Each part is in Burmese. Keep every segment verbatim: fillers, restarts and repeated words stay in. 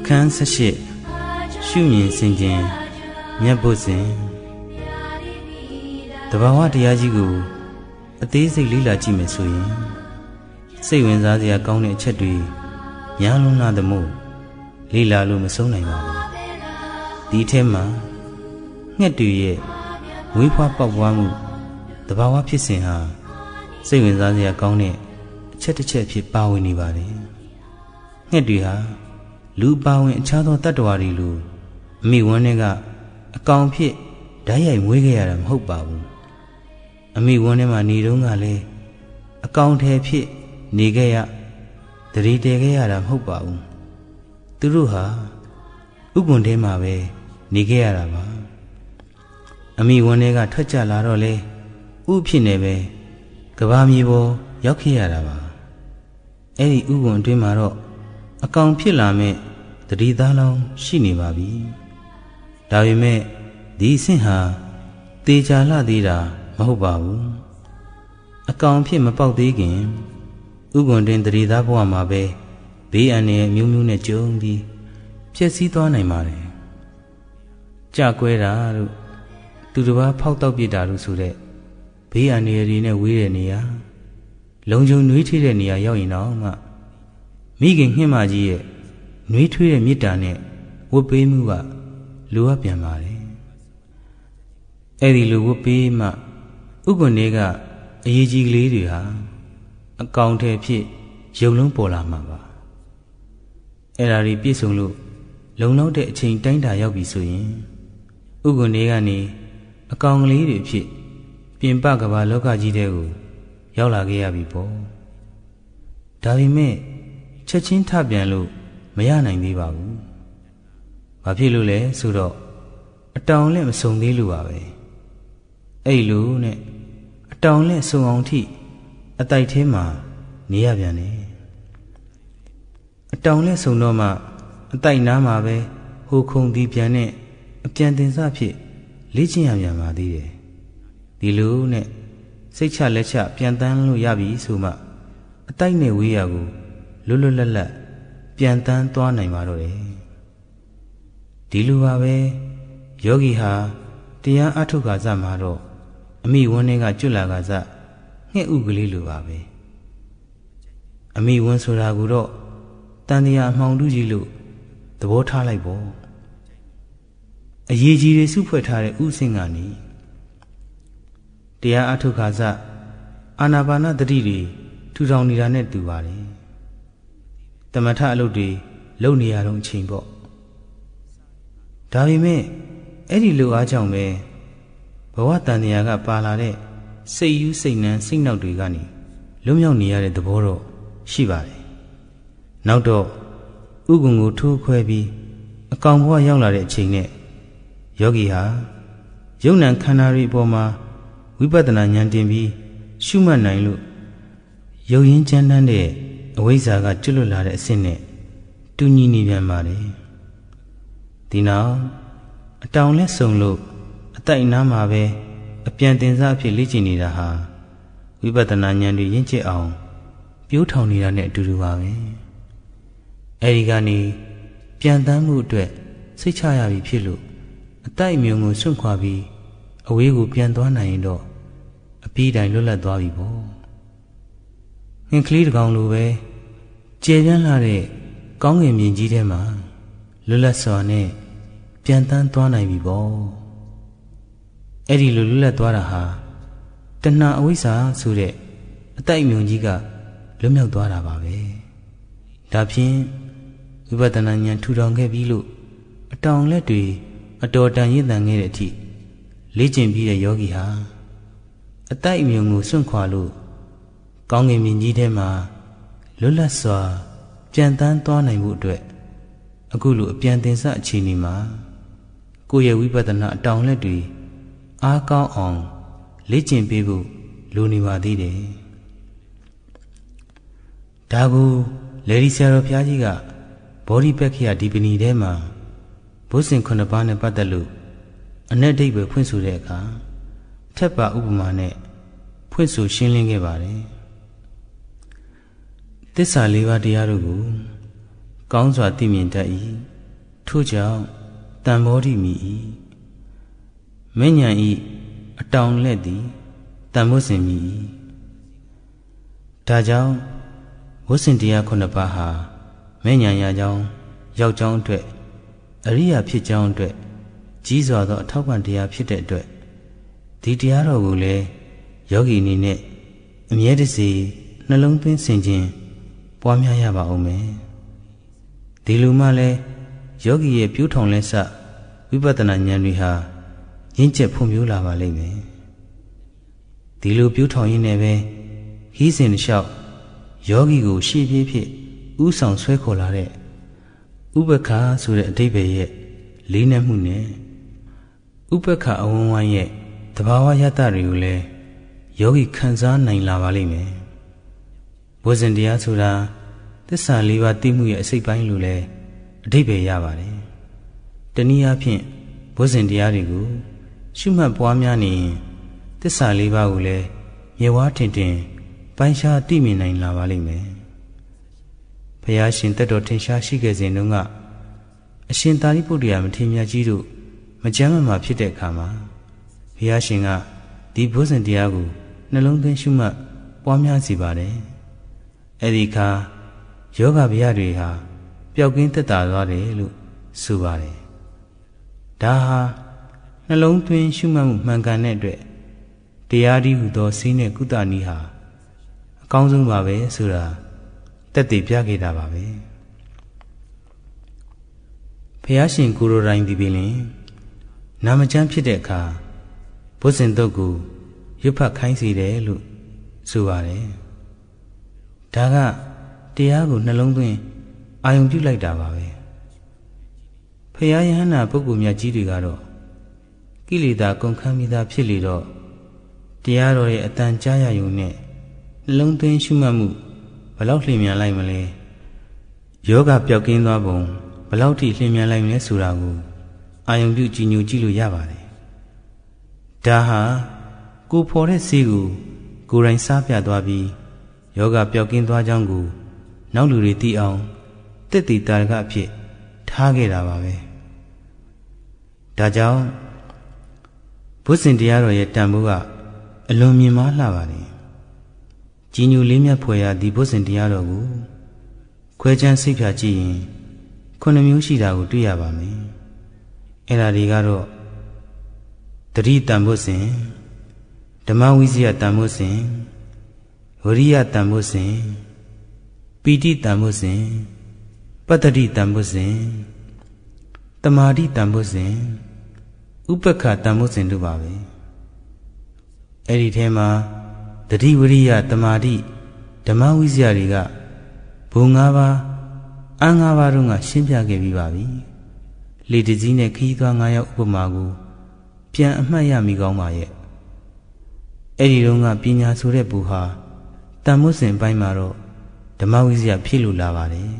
အခန်းဆက်ရှိရှုမြင်စင်ခြင်းမြတ်ဘုဇင်တဘာဝတရားကြီးကိုအသေးစိတ်လေ့လာကြည့်မယ်ဆိုရင်စိတ်ဝင်စားစရာကောင်းတဲ့အချက်တွေများလွန်းလာသမို့လေ့လာလို့မဆုံးနိုင်ပါဘူးဒီထဲမှာငှက်တွေရဲ့မွေးဖွားပေါက်ပွားမှုတဘာဝဖြစ်စဉ်ဟာစိတ်ဝင်စားစရာကောင်းတဲ့အချက်တစ်ချက်ဖြစ်ပါဝင်နေပါတယ်ငှက်တွေဟာလူပါဝင်အခြားသောတတ္တဝါတွေလိုအမိဝမ်းတွေကအကောင်ဖြစ်ဓာတ်ရိုက်မွေးခဲ့ရတာမဟုတ်ပါဘူးအမိဝမ်းထဲမှာနေတုန်းကလည်းအကောင်ထဲဖြစ်နေခဲ့ရတရေတည်ခဲ့ရတာမဟုတ်ပါဘူးသူတို့ဟာဥက္ကွန်ထဲမှာပဲနေခဲ့ရတာပါအမိဝမ်းတွေကထွက်ကြလာတော့လေဥဖြစ်နေပဲကဘာမြေပေါ်ရောက်ခဲ့ရတာပါအဲ့ဒီဥက္ကွန်အတွင်းမှာတော့အကောင်ဖြစ်လာမဲ့တတိသားလောင်းရှိနေပါပြီဒါပေမဲ့ဒီအဆင့်ဟာတေချာလှသေးတာမဟုတ်ပါဘူးအကောင်ဖြစ်မပေါက်သေးခင်ဥက္ကွန်တွင်တတိသားဘဝမှာပဲဘေးအန္တရာယ်မျိုးမျိုးနဲ့ကြုံပြီးဖြစ်စည်းသွားနိုင်ပါတယ်ကြကွဲတာတို့သူတစ်ပါးဖောက်တောက်ပြစ်တာတို့ဆိုတဲ့ဘေးအန္တရာယ်တွေနဲ့ဝေးတဲ့နေရာလုံခြုံနှွေးထွေးတဲ့နေရာရောက်ရင်တော့မှမိခင်နှင်းမကြီးရဲ့နှွေးထွေးတဲ့မေတ္တာနဲ့ဝတ်ပေးမှုကလိုအပ်ပြန်ပါတယ်အဲ့ဒီလိုဝတ်ပေးမှဥက္ကွန်တွေကအရေးကြီးကလေးတွေဟာအကောင်ထဲဖြစ်ရုံလုံးပေါ်လာမှာပါအဲ့ဒါတွေပြည့်စုံလို့လုံလောက်တဲ့အချိန်တိုင်းတာရောက်ပြီဆိုရင်ဥက္ကွန်တွေကနေအကောင်ကလေးတွေဖြစ်ပြင်ပကမ္ဘာလောကကြီးတဲ့ကိုရောက်လာခဲ့ရပြီပေါ့ဒါပေမဲ့ချက်ချင်းထပြန်လို့မရနိုင်သေးပါဘူး။ဘာဖြစ်လို့လဲဆိုတော့အတောင်နဲ့မစုံသေးလို့ပါပဲ။အဲ့လိုနဲ့အတောင်နဲ့စုံအောင်ထိအတိုက်ထဲမှာနေရပြန်တယ်။အတောင်နဲ့စုံတော့မှအတိုက်နားမှာပဲဟိုခုံဒီပြန်နဲ့အပြန်တင်စဖြစ်လေ့ကျင့်ရပြန်ပါသေးတယ်။ဒီလိုနဲ့စိတ်ချလက်ချပြန်တန်းလို့ရပြီဆိုမှအတိုက်နဲ့ဝေးရကိုလွတ်လွတ်လပ်လပ်ပြန်တန်းသွားနိုင်ပါတော့တယ်ဒီလိုပါပဲယောဂီဟာတရားအထုတ်ခါစမှာတော့အမိဝန်းတွေကကျွတ်လာခါစငှက်ဥကလေးလိုပါပဲအမိဝန်းဆိုတာကတော့တန်တရားအမှောင်တူးကြီးလို့သဘောထားလိုက်ပေါ့အရေးကြီးတွေစုဖွဲ့ထားတဲ့ဥစဉ်ကနေတရားအထုတ်ခါစအာနာပါနတတိတွေထူထောင်နေတာနဲ့တူပါတယ်တမထအလုပ်တွေလုပ်နေရတော့အချိန်ပေါ့ဒါပေမဲ့အဲ့ဒီလိုအားကြောင့်ပဲဘဝတန်တရားကပါလာတဲ့စိတ်ယူစိတ်နှံစိတ်နှောက်တွေကနေလွတ်မြောက်နေရတဲ့သဘောတော့ရှိပါတယ်နောက်တော့ဥက္ကွန်ကိုထိုးခွဲပြီးအကောင်ဘဝရောက်လာတဲ့အချိန်နဲ့ယောဂီဟာယုံ nant ခန္ဓာတွေအပေါ်မှာဝိပဿနာဉာဏ်တင်ပြီးရှုမှတ်နိုင်လို့ယုံရင်းချမ်းတမ်းတဲ့အဝိဇ္ဇာကကျွတ်လွတ်လာတဲ့အဆင့်နဲ့တူညီနေပြန်ပါတယ်ဒီနောက်အတောင်လက်ဆုံလို့အတိုက်နားမှာပဲအပြန်တင်စားအဖြစ်လေ့ကျင့်နေတာဟာဝိပဿနာဉာဏ်တွေရင့်ကျက်အောင်ပြိုးထောင်နေတာနဲ့အတူတူပါပဲအဲဒီကနေပြန်တမ်းမှုအတွက်စိတ်ချရပြီဖြစ်လို့အတိုက်မြုံကိုစွန့်ခွာပြီးအဝေးကိုပြန်သွားနိုင်ရင်တော့အပြီးတိုင်လွတ်လပ်သွားပြီပေါ့ငှက်ကလေးတစ်ကောင်လိုပဲကျေပြန့်လာတဲ့ကောင်းကင်မြင်ကြီးထဲမှာလွတ်လပ်စွာနဲ့ပြန်တန်းသွားနိုင်ပြီပေါ့အဲ့ဒီလိုလွတ်လပ်သွားတာဟာတဏှာအဝိဇ္ဇာဆိုတဲ့အတိုက်မြုံကြီးကလွတ်မြောက်သွားတာပါပဲဒါဖြင့်ဝိပဿနာဉာဏ်ထူထောင်ခဲ့ပြီးလို့အတောင်လက်တွေအတော်တန်ရည်တန်ခဲ့တဲ့အထိလေ့ကျင့်ပြီးတဲ့ယောဂီဟာအတိုက်မြုံကိုစွန့်ခွာလို့ကောင်းကင်မြင်ကြီးထဲမှာလွတ်လပ်စွာပြန်တန်းသွားနိုင်မှုအတွက်အခုလိုအပြန်တင်စအခြေအနေမှာကိုယ့်ရဲ့ဝိပဿနာအတောင်လက်တွေအားကောင်းအောင်လေ့ကျင့်ပေးဖို့လိုနေပါသေးတယ်ဒါကိုလေဒီဆရာတော်ဘုရားကြီးကဗောဓိပက္ခိယဒီပဏီထဲမှာဘုဇင်ခုနှစ်ပါးနဲ့ပတ်သက်လို့အ내ဒိဋ္ဌိဖွင့်ဆိုတဲ့အခါထက်ပါဥပမာနဲ့ဖွင့်ဆိုရှင်းလင်းခဲ့ပါတယ်သစ္စာလေးပါးတရားတို့ကိုကောင်းစွာသိမြင်တတ်၏ထို့ကြောင့်တန်ဘောဓိမိ၏မဉ္ဇဉ်ဤအတောင်လက်သည်တန်ဖို့စဉ်မိ၏ဒါကြောင့်ဝတ်စဉ်တရားခုနှစ်ပါးဟာမဉ္ဇဉ်ရာကြောင်းရောက်ကြောင်းအတွက်အရိယာဖြစ်ကြောင်းအတွက်ကြီးစွာသောအထောက်ပံ့တရားဖြစ်တဲ့အတွက်ဒီတရားတော်ကိုလည်းယောဂီအနေနဲ့အမြဲတစေနှလုံးသွင်းဆင်ခြင်ပွားများရပါဦးမယ်ဒီလိုမှလည်းယောဂီရဲ့ပြိုးထောင်လက်စဝိပဿနာဉာဏ်တွေဟာရင့်ကျက်ဖွံ့ဖြိုးလာပါလိမ့်မယ်ဒီလိုပြိုးထောင်ရင်းနဲ့ပဲဟီးစဉ်တစ်လျှောက်ယောဂီကိုရှေ့ပြေးဖြစ်ဥဆောင်ဆွဲခေါ်လာတဲ့ဥပက္ခဆိုတဲ့အဓိပ္ပာယ်ရဲ့လေးနက်မှုနဲ့ဥပက္ခအဝန်းဝိုင်းရဲ့သဘာဝယတ္တတွေကိုလည်းယောဂီခံစားနိုင်လာပါလိမ့်မယ်ဘုဇင်တရားဆိုတာသစ္စာလေးပါးသိမှုရဲ့အစိတ်ပိုင်းလို့လည်းအဓိပ္ပာယ်ရပါတယ်တနည်းအားဖြင့်ဘုဇင်တရားတွေကိုရှုမှတ်ပွားများနေရင်သစ္စာလေးပါးကိုလည်းမြေဝါးထင်ထင်ပိုင်းခြားသိမြင်နိုင်လာပါလိမ့်မယ်ဘုရားရှင်တက်တော်ထင်ရှားရှိခဲ့စဉ်တုန်းကအရှင်သာရိပုတ္တရာမထေရမြတ်ကြီးတို့မကြမ်းမမာဖြစ်တဲ့အခါမှာဘုရားရှင်ကဒီဘုဇင်တရားကိုနှလုံးသွင်းရှုမှတ်ပွားများစေပါတယ်အဲ့ဒီအခါယောဂဗျာတွေဟာပျောက်ကင်းသက်သာသွားတယ်လို့ဆိုပါတယ်ဒါဟာနှလုံးသွင်းရှုမှတ်မှုမှန်ကန်တဲ့အတွက်တရားဒီဟုသောစိနဲ့ကုသနည်းဟာအကောင်းဆုံးပါပဲဆိုတာတက်တည်ပြခဲ့တာပါပဲဘုရားရှင်ကိုယ်တော်တိုင်ဒီပင်လင်နာမကျမ်းဖြစ်တဲ့အခါဘုဇင်တုတ်ကိုရွတ်ဖတ်ခိုင်းစေတယ်လို့ဆိုပါတယ်ဒါကတရားကိုနှလုံးသွင်းအာယုံပြုလိုက်တာပါပဲဖရာယဟန္တာပုဂ္ဂိုလ်မြတ်ကြီးတွေကတော့ကိလေသာကုန်ခန်းမိသားဖြစ်လေတော့တရားတော်ရဲ့အတန်ကြားရယုံနဲ့နှလုံးသွင်းရှုမှတ်မှုဘလောက်လျင်မြန်လိုက်မလဲယောဂပျောက်ကင်းသွားပုံဘလောက်ထိလျင်မြန်လိုက်မလဲဆိုတာကိုအာယုံပြုကြည်ညိုကြည့်လို့ရပါတယ်ဒါဟာကိုဖော်တဲ့ဆေးကိုကိုယ်တိုင်စားပြသွားပြီးယောဂပျောက်ကင်းသွားကြောင်းကိုနောက်လူတွေသိအောင်တက်တည်တာရကအဖြစ်ထားခဲ့တာပါပဲဒါကြောင့်ဘုဇင်တရားတော်ရဲ့တန်ဖိုးကအလွန်မြင့်မားလှပါတယ်ကြီးညိုလေးမြတ်ဖွယ်ရာဒီဘုဇင်တရားတော်ကိုခွဲခြမ်းစိတ်ဖြာကြည့်ရင်ခုနှစ်မျိုးရှိတာကိုတွေ့ရပါမယ်အဲ့ဒါတွေကတော့တတိတန်ဘုဇင်ဓမ္မဝိဇ္ဇယတန်ဘုဇင်ဝရိယတန်ဘုဇင်ပီတိတန်ဘုဇင်ပတ္တိတန်ဘုဇင်တမာတိတန်ဘုဇင်ဥပက္ခတန်ဘုဇင်တို့ပါပဲအဲ့ဒီထဲမှာတတိဝရိယတမာတိဓမ္မဝိဇ္ဇယတွေကဘုံ၅ပါးအငါးပါးတို့ကရှင်းပြခဲ့ပြီးပါပြီလေတကြီးနဲ့ခီးသွား၅ယောက်ဥပမာကိုပြန်အမှတ်ရမိကောင်းပါရဲ့အဲ့ဒီတော့ကပညာဆိုတဲ့ဘူဟာတန်မို့စဉ်ပိုင်းမှာတော့ဓမ္မဝိဇ္ဇယဖြစ်လို့လာပါတယ်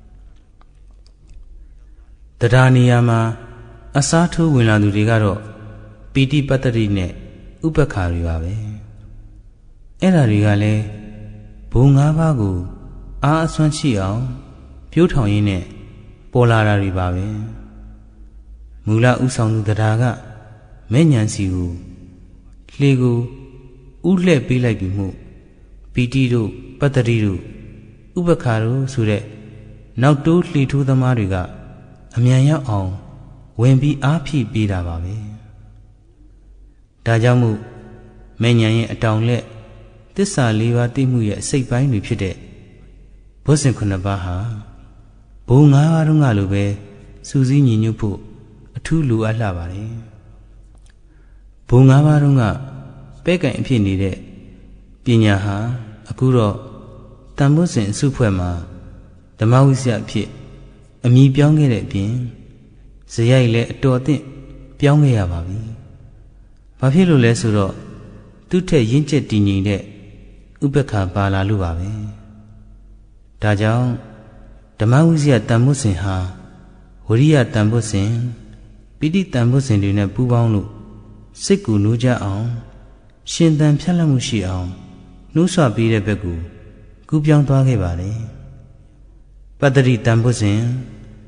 တရားနေရာမှာအစားထိုးဝင်လာသူတွေကတော့ပီတိပတ္တိနဲ့ဥပက္ခတွေပါပဲအဲ့ဓာတွေကလည်းဘုံ၅ပါးကိုအားအစွမ်းရှိအောင်ပြိုးထောင်ရင်းနဲ့ပေါ်လာတာတွေပါပဲမူလဥဆောင်သူတရားကမဲ့ဉဏ်စီကိုလှေကိုဥလှဲ့ပေးလိုက်ပြီးမှုပီတိတို့ပတ္တိတို့ဥပက္ခတို့ဆိုတဲ့နောက်တိုးလှေထိုးသမားတွေကအမြန်ရောက်အောင်ဝင်ပြီးအားဖြည့်ပေးတာပါပဲဒါကြောင့်မို့မဲ့ဉဏ်ရဲ့အတောင်လက်သစ္စာလေးပါးသိမှုရဲ့အစိတ်ပိုင်းတွေဖြစ်တဲ့ဘုဇင်ခုနှစ်ပါးဟာဘုံ၅ပါးတို့ကလိုပဲစူးစီးညီညွတ်ဖို့အထူးလိုအပ်လာပါတယ်ဘုံ၅ပါးတို့ကပဲ့ကင်အဖြစ်နေတဲ့ပညာဟာအခုတော့တန်ဘုဇင်အစုဖွဲ့မှာဓမ္မဝိဇ္ဇယအဖြစ်အမည်ပြောင်းခဲ့တဲ့အပြင်ဇယိုက်လည်းအတော်အသင့်ပြောင်းခဲ့ရပါပြီ။ဘာဖြစ်လို့လဲဆိုတော့သူ့ထက်ရင့်ကျက်တည်ငြိမ်တဲ့ဥပက္ခပါလာလို့ပါပဲ။ဒါကြောင့်ဓမ္မဝိဇ္ဇယတန်ဘုဇင်ဟာဝရိယတန်ဘုဇင်ပိဋိတန်ဘုဇင်တွေနဲ့ပူးပေါင်းလို့စိတ်ကိုနိုးကြအောင်ရှင်သန်ဖြတ်လက်မှုရှိအောင်နှိုးဆွပေးတဲ့ဘက်ကိုကူးပြောင်းသွားခဲ့ပါလေပတ္တိတန်ဘုဇင်တ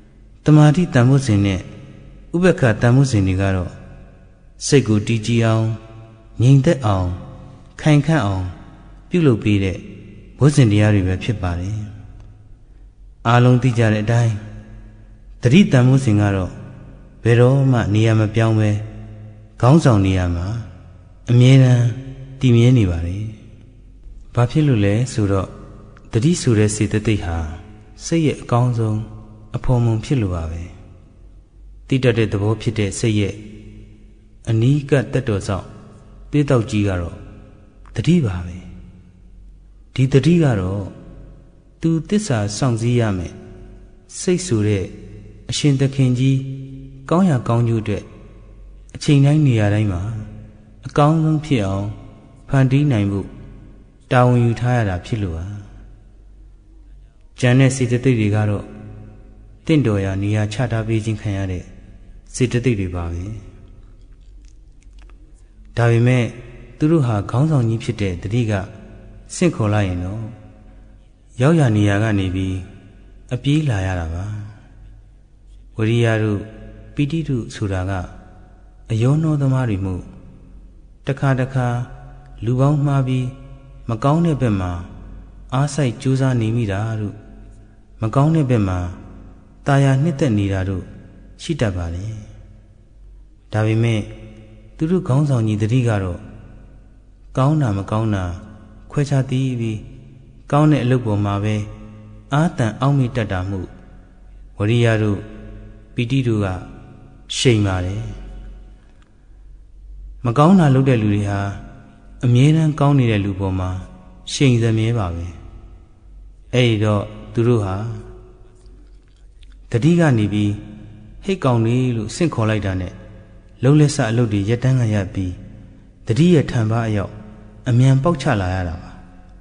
မာတိတန်ဖို့စဉ်နဲ့ဥပက္ခတန်ဖို့စဉ်တွေကတော့စိတ်ကိုတည်ကြည်အောင်ငြိမ်သက်အောင်ခိုင်ခန့်အောင်ပြုလုပ်ပေးတဲ့ဘုဇင်တရားတွေပဲဖြစ်ပါတယ်အားလုံးသိကြတဲ့အတိုင်းတတိတန်ဖို့စဉ်ကတော့ဘယ်တော့မှနေရာမပြောင်းပဲခေါင်းဆောင်နေရာမှာအမြဲတမ်းတည်မြဲနေပါတယ်ဘာဖြစ်လို့လဲဆိုတော့တတိဆိုတဲ့စေတသိက်ဟာစိတ်ရဲ့အကောင်းဆုံးအဖော်မုံဖြစ်လို့ပါပဲတိတတ်တဲ့သဘောဖြစ်တဲ့စိတ်ရဲ့အနီးကပ်တက်တော်ဆောင်ပေးတော့ကြီးကတော့တတိပါပဲဒီတတိကတော့သူသစ္စာစောင့်စည်းရမယ်စိတ်ဆိုတဲ့အရှင်သခင်ကြီးကောင်းရာကောင်းကျိုးအတွက်အချိန်တိုင်းနေရာတိုင်းမှာအကောင်းဆုံးဖြစ်အောင်ဖန်တီးနိုင်ဖို့တာဝန်ယူထားရတာဖြစ်လို့ပါကျန်တဲ့စေတသိက်တွေကတော့တင့်တော်ရာနေရာချထားပေးခြင်းခံရတဲ့စေတသိက်တွေပါပဲဒါပေမဲ့သူတို့ဟာခေါင်းဆောင်ကြီးဖြစ်တဲ့တတိကဆင့်ခေါ်လိုက်ရင်တော့ရောက်ရနေရာကနေပြီးအပြေးလာရတာပါဝရိယတို့ပိဋိတို့ဆိုတာကအယောနှောသမားတွေမှုတခါတခါလူပေါင်းမှားပြီးမကောင်းတဲ့ဘက်မှာအားစိုက်ကြိုးစားနေမိတာတို့မကောင်းတဲ့ဘက်မှာตาယာနှစ်သက်နေတာတို့ရှိတတ်ပါလေဒါပေမဲ့သူတို့ခေါင်းဆောင်ကြီးတတိကတော့ကောင်းတာမကောင်းတာခွဲခြားသိပြီးကောင်းတဲ့အလုပ်ပေါ်မှာပဲအာတန်အောက်မေ့တတ်တာမှုဝရိယတို့ပိဋိတို့ကရှိန်ပါတယ်မကောင်းတာလုပ်တဲ့လူတွေဟာအမြဲတမ်းကောင်းနေတဲ့လူပေါ်မှာရှိန်စမြဲပါပဲအဲ့ဒီတော့သူတို့ဟာတတိကနေပြီးဟိတ်ကောင်လေးလို့ဆင့်ခေါ်လိုက်တာနဲ့လုံးလက်ဆအလုပ်တွေရက်တန်းကရပြီးတတိရဲ့ထံပါအရောက်အမြန်ပေါက်ချလာရတာပါ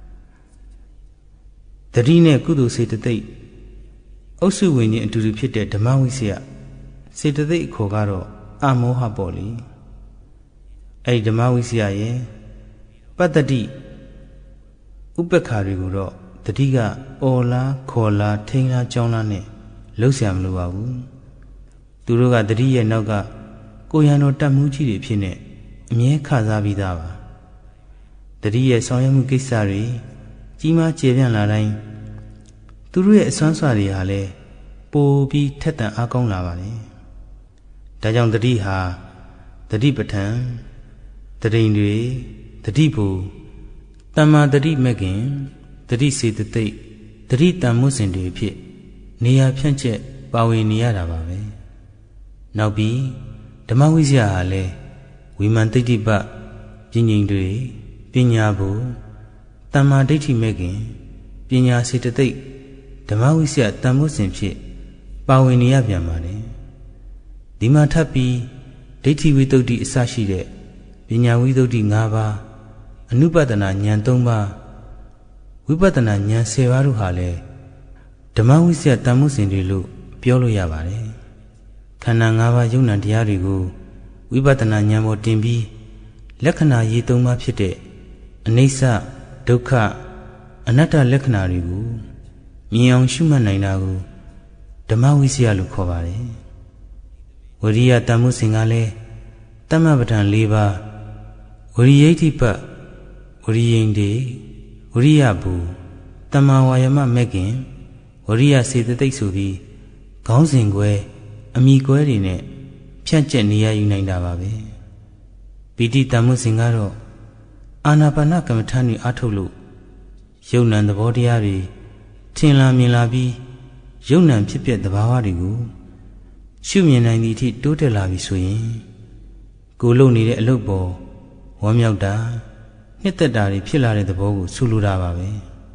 တတိနဲ့ကုသိုလ်စေတသိက်အုပ်စုဝင်ခြင်းအတူတူဖြစ်တဲ့ဓမ္မဝိစီယစေတသိက်အခေါ်ကတော့အမောဟပေါ့လေအဲ့ဒီဓမ္မဝိစီယရဲ့ပတ္တတိဥပ္ပခါတွေကိုတော့တတိကအော်လားခေါ်လားထိန်းလားကြောင်းလားနဲ့လှုပ်ရှားမလို့ပါဘူးသူတို့ကတတိရဲ့နောက်ကကိုရံတော်တတ်မှုကြီးတွေဖြစ်နေအမြဲခစားပြီးသားပါတတိရဲ့ဆောင်ရွက်မှုကိစ္စတွေကြီးမားကျေပြန့်လာတိုင်းသူတို့ရဲ့အစွမ်းစွာတွေဟာလည်းပိုပြီးထက်သန်အားကောင်းလာပါတယ်ဒါကြောင့်တတိဟာတတိပဋ္ဌာန်တတိန်တွေတတိဘူတမ္မာတတိမကင်တတိစေတသိက်တတိတန်မှုစဉ်တွေဖြစ်နေရာဖြန့်ချက်ပါဝင်နေရတာပါပဲနောက်ပြီးဓမ္မဝိဇ္ဇာဟာလည်းဝိမာန်တိဋ္ဌိပပညာတွေပညာဘူတမ္မာဒိဋ္ဌိမဲ့ခင်ပညာစေတသိက်ဓမ္မဝိဇ္ဇာတန်မှုစဉ်ဖြစ်ပါဝင်နေရပြန်ပါတယ်ဒီမှာထပ်ပြီးဒိဋ္ဌိဝိသုဒ္ဓိအစရှိတဲ့ပညာဝိသုဒ္ဓိ၅ပါးအနုပဒနာဉာဏ်၃ပါးဝိပဿနာဉာဏ်၁၀ပါးတို့ဟာလည်းဓမ္မဝိဇ္ဇာတန်မှုစဉ်တွေလို့ပြောလို့ရပါတယ်ခန္ဓာ၅ပါးယုံနာတရားတွေကိုဝိပဿနာဉာဏ်ပေါ်တင်ပြီးလက္ခဏာရေး၃ပါးဖြစ်တဲ့အနိစ္စဒုက္ခအနတ္တလက္ခဏာတွေကိုမြင်အောင်ရှုမှတ်နိုင်တာကိုဓမ္မဝိဇ္ဇာလို့ခေါ်ပါတယ်ဝရိယတန်မှုစဉ်ကလည်းတမ္မပဋ္ဌာန်၄ပါးဝရိယိဋ္ဌိပဝရိယိန်တေဝရိယဘူတမ္မာဝါယမမဲ့ခင်ဝရိယစေတသိက်ဆိုပြီးခေါင်းစဉ်ကွဲအမိကွဲတွေနဲ့ဖြန့်ကျက်နေရယူနိုင်တာပါပဲပိဋိတန်မှုစဉ်ကတော့အာနာပါနကမ္မထာတွေအားထုတ်လို့ယုံ nant သဘောတရားတွေထင်လာမြင်လာပြီးယုံ nant ဖြစ်ပျက်သဘာဝတွေကိုရှုမြင်နိုင်သည့်အထိတိုးတက်လာပြီဆိုရင်ကိုယ်လုပ်နေတဲ့အလုပ်ပေါ်ဝမ်းမြောက်တာနှစ်သက်တာတွေဖြစ်လာတဲ့သဘောကိုဆိုလိုတာပါပဲ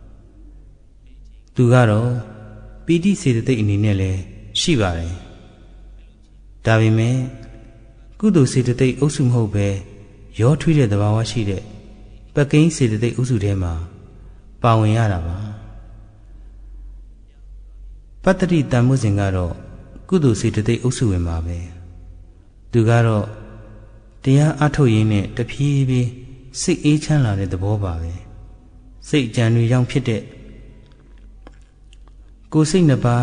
သူကတော့ပီတိစေတသိက်အနေနဲ့လည်းရှိပါတယ်ဒါပေမဲ့ကုသိုလ်စေတသိက်အုပ်စုမဟုတ်ပဲရောထွေးတဲ့သဘာဝရှိတဲ့ပကိန်းစေတသိက်အုပ်စုထဲမှာပါဝင်ရတာပါပတ္တိတန်မှုစဉ်ကတော့ကုသိုလ်စေတသိက်အုပ်စုဝင်ပါပဲသူကတော့တရားအထုတ်ရင်းနဲ့တဖြည်းဖြည်းစိတ်အေးချမ်းလာတဲ့သဘောပါပဲစိတ်ကြံတွေကြောင့်ဖြစ်တဲ့ကိုယ်စိတ်နှစ်ပါး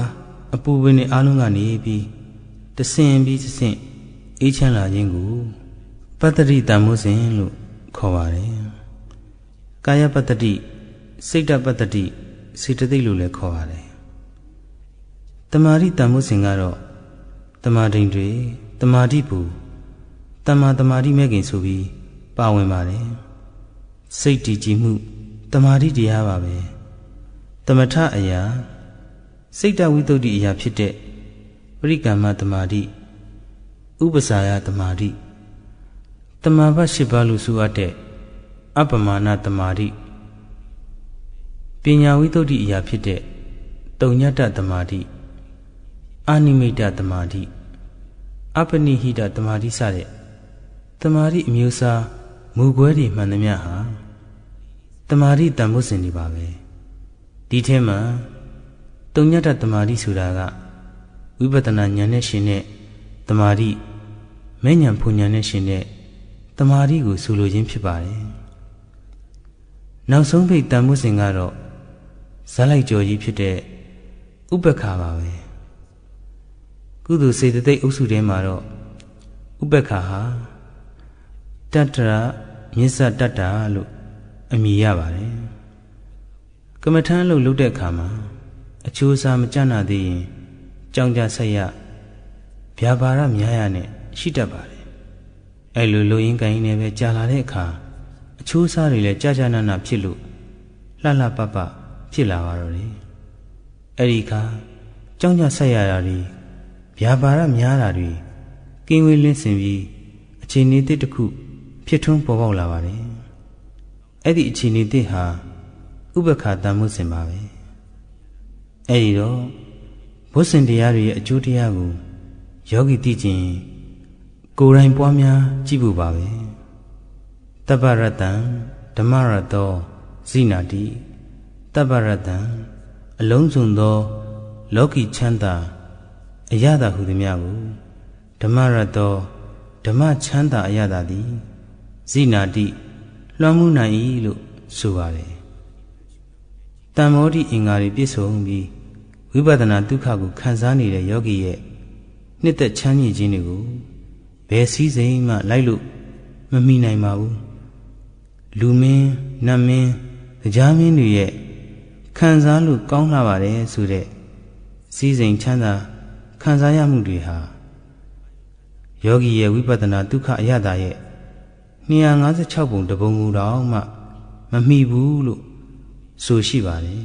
အပူပင်တွေအားလုံးကနေပြီးတဆင်ပြီးတဆင့်အေးချမ်းလာခြင်းကိုပတ္တိတမ္မိုးစဉ်လို့ခေါ်ပါတယ်။ကာယပတ္တိစိတ်တပတ္တိစေတသိက်လို့လည်းခေါ်ပါတယ်။တမာတိတမ္မိုးစဉ်ကတော့တမာတိတွေတမာတိပူတမာတမာတိမဲ့ခင်ဆိုပြီးပါဝင်ပါတယ်။စိတ်တည်ကြည်မှုတမာတိတရားပါပဲ။သမထအရာစိတ်တဝိသုဒ္ဓိအရာဖြစ်တဲ့ပရိကမ္မတမာတိဥပ္ပစာယတမာတိတမာဘ၈ပါးလို့ဆိုအပ်တဲ့အပမာဏတမာတိပညာဝိသုဒ္ဓိအရာဖြစ်တဲ့တုံညတ္တတမာတိအာနိမိတ်တတမာတိအပနိဟိတတမာတိစတဲ့တမာတိအမျိုးအစားမူကွဲတွေမှန်သမျှဟာတမာတိတန်ဖိုးစင်တွေပါပဲဒီထဲမှာတုံညတ္တတမာတိဆိုတာကဝိပဿနာဉာဏ်နဲ့ရှင်တဲ့တမာတိမဲ့ဉာဏ်ဖူဉာဏ်နဲ့ရှင်တဲ့တမာတိကိုဆိုလိုခြင်းဖြစ်ပါတယ်နောက်ဆုံးပိတ်တန်ဖိုးစင်ကတော့ဇာလိုက်ကြော်ကြီးဖြစ်တဲ့ဥပ္ပခါပါပဲကုသိုလ်စေတသိက်အုပ်စုထဲမှာတော့ဥပ္ပခါဟာတတ္တရမြစ္ဆတတ္တာလို့အမည်ရပါတယ်ကမ္မထမ်းလို့လုပ်တဲ့အခါမှာအချိုးအစားမကျနာသေးရင်ကြောင်ကြဆက်ရဗျာပါရများရနဲ့ရှိတတ်ပါတယ်အဲ့လိုလူရင်းကိုင်းနေပဲကြာလာတဲ့အခါအချိုးအစားတွေလည်းကြာကြာနာနာဖြစ်လို့လှလှပပဖြစ်လာပါတော့တယ်အဲ့ဒီအခါကြောင်ကြဆက်ရတာတွေဗျာပါရများတာတွေကင်းဝေးလင်းစင်ပြီးအချိန်လေးတစ်ခုဖြစ်ထွန်းပေါ်ပေါက်လာပါတယ်အဲ့ဒီအချိန်လေးတစ်ဟာဥပ္ပခါတန်မှုစင်ပါပဲအဲ့ဒီတော့ဘုဇင်တရားတွေရဲ့အကျိုးတရားကိုယောဂီသိခြင်းကိုယ်တိုင်ပွားများကြည့်ဖို့ပါပဲတပ္ပရတံဓမ္မရတောဇိနာတိတပ္ပရတံအလုံးစုံသောလောကီချမ်းသာအရသာဟုသည်များကိုဓမ္မရတောဓမ္မချမ်းသာအရသာသည်ဇိနာတိလွှမ်းမှုနိုင်၏လို့ဆိုပါတယ်တမ္မောတိအင်္ဂါတွေပြည့်စုံပြီးဝိပဿနာဒုက္ခကိုခံစားနေတဲ့ယောဂီရဲ့နှစ်သက်ချမ်းမြေ့ခြင်းတွေကိုဘယ်စည်းစိမ်မှလိုက်လို့မမိနိုင်ပါဘူးလူမင်းနတ်မင်းတရားမင်းတွေရဲ့ခံစားလို့ကောင်းလာပါတယ်ဆိုတဲ့စည်းစိမ်ချမ်းသာခံစားရမှုတွေဟာယောဂီရဲ့ဝိပဿနာဒုက္ခအရသာရဲ့နှစ်ရာငါးဆယ်ခြောက်ပုံတပုံမူတော့မှမမိဘူးလို့ဆိုရှိပါတယ်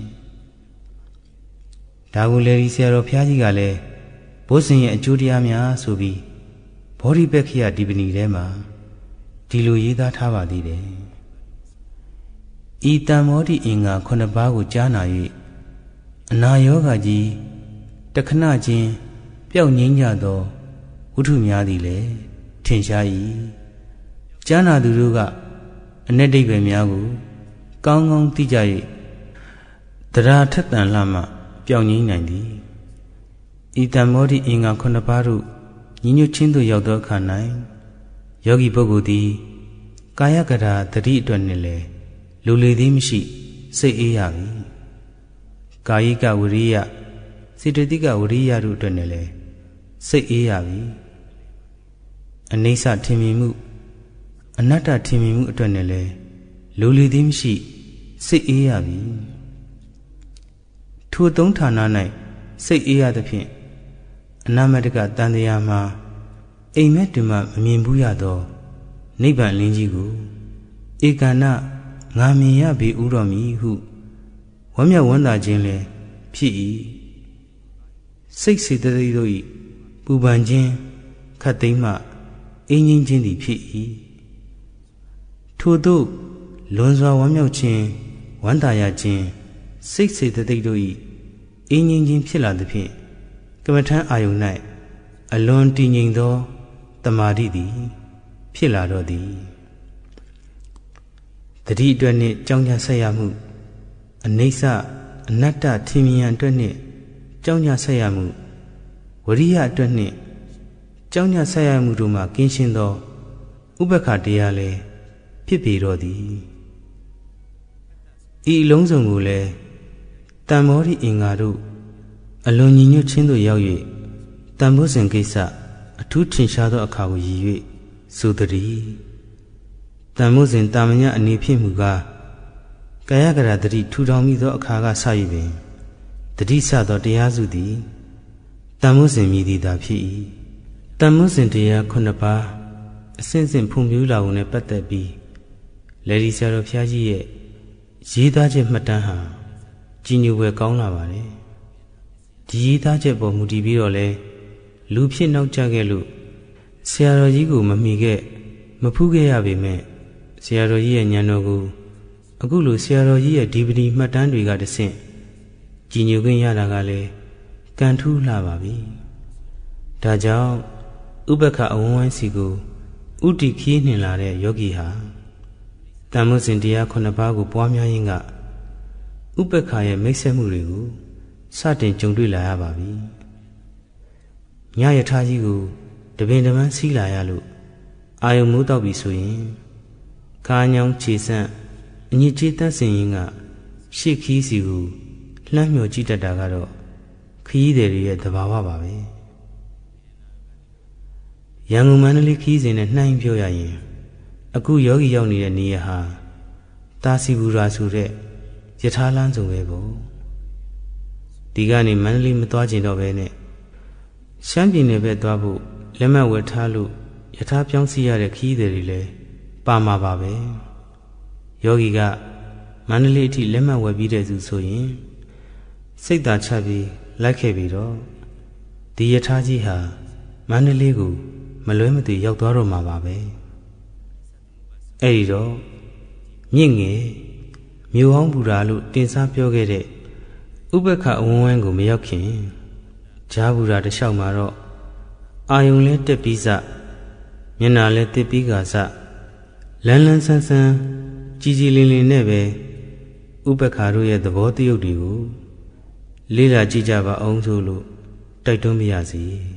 ဒါကိုလေဒီဆရာတော်ဘုရားကြီးကလည်းဘုဇင်ရဲ့အကျိုးတရားများဆိုပြီးဘောဓိပက္ခိယဒီပဏီထဲမှာဒီလိုရေးသားထားပါသေးတယ်ဤတမ္မောတိအင်္ဂါခုနှစ်ပါးကိုကြားနာ၍အနာယောဂကြီးတခဏချင်းပျောက်ငြိမ်းကြသောဝတ္ထုများသည်လည်းထင်ရှား၏ကြားနာသူတို့ကအ내ဒိဗ္ဗေများကိုကောင်းကောင်းသိကြ၍တရားထက်သန်လှမှပျောက်ငြိမ်းနိုင်သည်ဤတမ္မောတိအင်္ဂါခုနှစ်ပါးတို့ညီညွတ်ခြင်းသို့ရောက်သောအခါ၌ယောဂီပုဂ္ဂိုလ်သည်ကာယကထာတတိအတွက်နှင့်လည်းလူလေသည်မရှိစိတ်အေးရပြီကာယိကဝိရိယစေတသိကဝိရိယတို့အတွက်နှင့်လည်းစိတ်အေးရပြီအနိစ္စထင်မြင်မှုအနတ္တထင်မြင်မှုအတွက်နှင့်လည်းလူလေသည်မရှိစိတ်အေးရပြီထိုသုံးဌာန၌စိတ်အေးရသဖြင့်အနာမတကတန်တရားမှာအိမ်မက်တူမှမမြင်ဘူးရသောနိဗ္ဗာန်လင်းကြီးကိုဧကန္နငါမြင်ရပြီဥတော်မီဟုဝမ်းမြောက်ဝမ်းသာခြင်းလည်းဖြစ်၏စိတ်စေတသိက်တို့၏ပူပန်ခြင်းခတ်သိမ်းမှအင်းငင်းခြင်းသည်ဖြစ်၏ထို့သို့လွန်စွာဝမ်းမြောက်ခြင်းဝမ်းသာရခြင်းစိတ်စေတသိက်တို့၏အင်းငင်းခြင်းဖြစ်လာသဖြင့်ကမ္မထံအာယုန်၌အလွန်တည်ငြိမ်သောတမာတိသည်ဖြစ်လာတော့သည်တတိအတွက်နှင့်ကြောင်းကြဆက်ရမှုအနိစ္စအနတ္တထင်မြင်ရန်အတွက်နှင့်ကြောင်းကြဆက်ရမှုဝရိယအတွက်နှင့်ကြောင်းကြဆက်ရမှုတို့မှကင်းရှင်းသောဥပ္ပခါတရားလည်းဖြစ်ပေတော့သည်ဤအလုံးစုံကိုလည်းတမ္မောရိအင်္ဂါတို့အလွန်ညီညွတ်ခြင်းသို့ရောက်၍တန်ဖိုးစဉ်ကိစ္စအထူးထင်ရှားသောအခါကိုရည်၍ဆိုသည်တန်ဖိုးစဉ်တာမညအနေဖြင့်မူကားကာယကရတတိထူထောင်မိသောအခါကစ၍ပင်တတိစသောတရားစုသည်တန်ဖိုးစဉ်မြည်သည်သာဖြစ်၏တန်ဖိုးစဉ်တရားခုနှစ်ပါးအစဉ်စဉ်ဖွံ့ဖြိုးလာုံနဲ့ပတ်သက်ပြီးလေဒီဆရာတော်ဘုရားကြီးရဲ့ရေးသားချက်မှတ်တမ်းဟာကြည်ညိုဖွယ်ကောင်းလာပါတယ်ဒီရေးသားချက်ပေါ်မူတည်ပြီးတော့လဲလူဖြစ်နောက်ကျခဲ့လို့ဆရာတော်ကြီးကိုမမီခဲ့မဖူးခဲ့ရပေမဲ့ဆရာတော်ကြီးရဲ့ဉာဏ်တော်ကိုအခုလိုဆရာတော်ကြီးရဲ့ဒီပတိမှတ်တမ်းတွေကတဆင့်ကြည်ညိုခွင့်ရတာကလည်းကံထူးလှပါပြီဒါကြောင့်ဥပက္ခအဝန်းဝိုင်းစီကိုဥတီခီးနှင်လာတဲ့ယောဂီဟာတန်ဖိုးစဉ်တရားခုနှစ်ပါးကိုပွားများရင်းကဥပက္ခရဲ့မိတ်ဆက်မှုတွေကိုစတင်ကြုံတွေ့လာရပါပြီညယထာကြီးကိုတပင်တပန်းစီးလာရလို့အာယုံမိုးတောက်ပြီဆိုရင်ကားညောင်းခြေဆန့်အညစ်ကြေးတတ်စင်ရင်ကရှေ့ခီးစီကိုလှမ်းမြော်ကြည့်တတ်တာကတော့ခီးသည်တွေရဲ့သဘာဝပါပဲရန်ကုန်မန္တလေးခီးစဉ်နဲ့နှိုင်းပြောရရင်အခုယောဂီရောက်နေတဲ့နေရာဟာတာစီဘူရာဆိုတဲ့ယထာလန်းစုံပဲပေါ့ဒီကနေမန္တလေးမသွားကျင်တော့ပဲနဲ့ရှမ်းပြည်နယ်ဘက်သွားဖို့လက်မှတ်ဝယ်ထားလို့ယထာပြောင်းစီရတဲ့ခီးသည်တွေလည်းပါမှာပါပဲယောဂီကမန္တလေးအထိလက်မှတ်ဝယ်ပြီးတဲ့သူဆိုရင်စိတ်သာချပြီးလိုက်ခဲ့ပြီးတော့ဒီယထာကြီးဟာမန္တလေးကိုမလွဲမသွေရောက်သွားတော့မှာပါပဲအဲ့ဒီတော့မြင့်ငယ်မြို့ဟောင်းဘူရာလို့တင်စားပြောခဲ့တဲ့ဥပက္ခအဝန်းဝိုင်းကိုမရောက်ခင်ဂျာဘူရာတစ်လျှောက်မှာတော့အာယုံလဲတက်ပြီးစမျက်နာလဲတစ်ပြီးကစလန်းလန်းဆန်းဆန်းကြည်ကြည်လင်လင်နဲ့ပဲဥပက္ခတို့ရဲ့သဘောတရုပ်တွေကိုလေးလာကြည့်ကြပါအောင်ဆိုလို့တိုက်တွန်းပါရစေ